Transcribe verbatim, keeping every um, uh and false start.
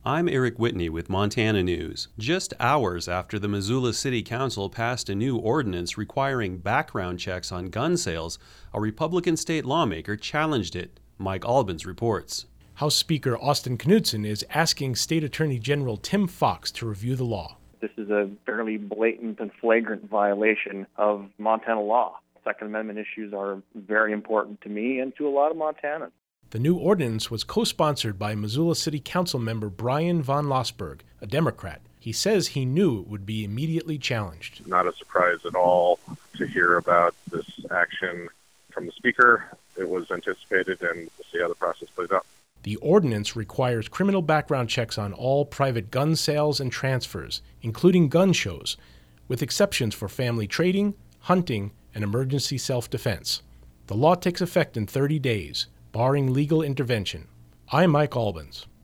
I'm Eric Whitney with Montana News. Just hours after the Missoula City Council passed a new ordinance requiring background checks on gun sales, a Republican state lawmaker challenged it. Mike Albans reports. House Speaker Austin Knudsen is asking State Attorney General Tim Fox to review the law. This is a fairly blatant and flagrant violation of Montana law. Second Amendment issues are very important to me and to a lot of Montanans. The new ordinance was co-sponsored by Missoula City Council member Brian von Lossberg, a Democrat. He says he knew it would be immediately challenged. Not a surprise at all to hear about this action from the Speaker. It was anticipated, and we'll see how the process plays out. The ordinance requires criminal background checks on all private gun sales and transfers, including gun shows, with exceptions for family trading, hunting, and emergency self-defense. The law takes effect in thirty days. Barring legal intervention. I'm Mike Albans.